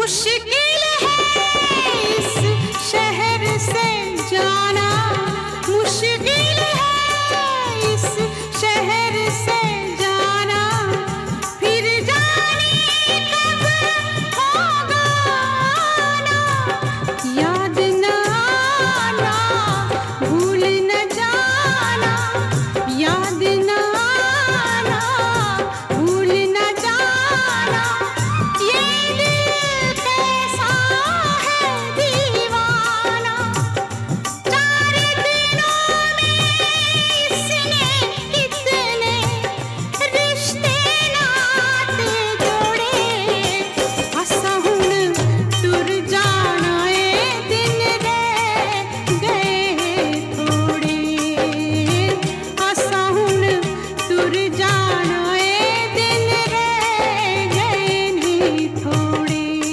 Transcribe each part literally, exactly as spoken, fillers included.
मुश्किल है इस शहर से जाना, मुश्किल है इस शहर से जाना, फिर जाने कब होगा आना, याद न आना, भूल न जाना, याद न आना, भूल न जाना, ये दिल कैसा है दीवाना, चार दिनों में इसने कितने रिश्ते नाते जोड़े, असा हुण टुर जाना ए दिन रह गए थोड़े, असा हुण टुर जाना ए दिन रह गए नी थोड़े।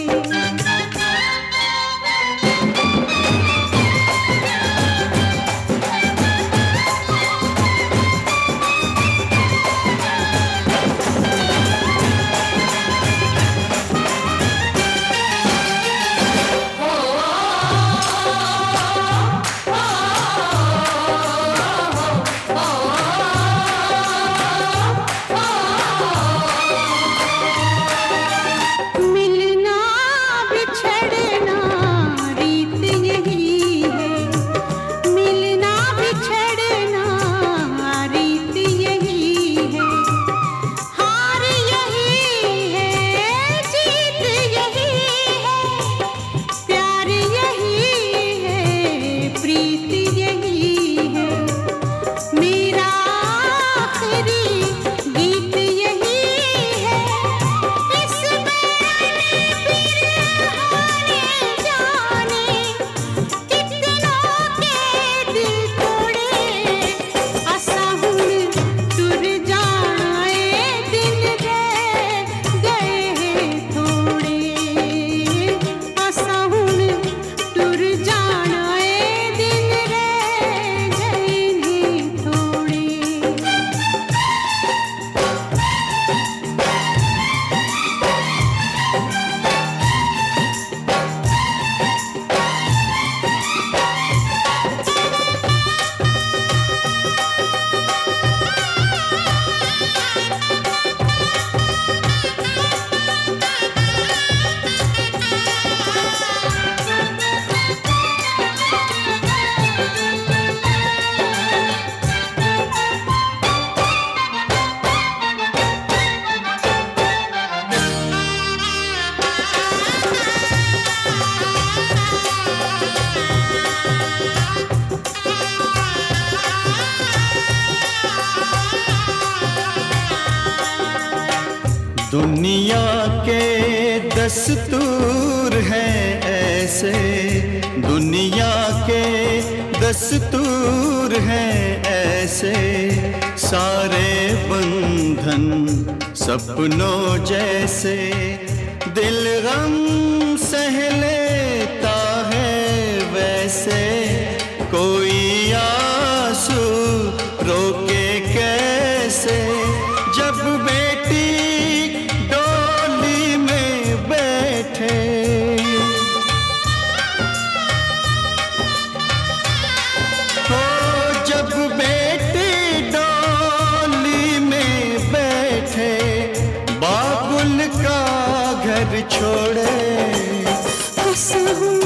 मिलना बिछड़ना रीत यही है, मिलना बिछड़ना रीत यही है, हार यही है, जीत यही है, प्यार यही है, प्रीत यही है, मेरा आखिरी गीत यही है, इस जाने कितनों के दिल तोड़े, असा हुण टुर जाना ए दिन रह गए थोड़े, असा हुण टुर जाना ए दिन रह गए नी थोड़े। दुनिया के दस्तूर हैं ऐसे, दुनिया के दस्तूर हैं ऐसे, सारे बंधन सपनों जैसे, दिल गम सह लेता है वैसे, कोई आंसू रोके कैसे, जब बेटी डोली में बैठे, हो जब बेटी डोली में बैठे, बाबुल का घर छोड़े, बस हूँ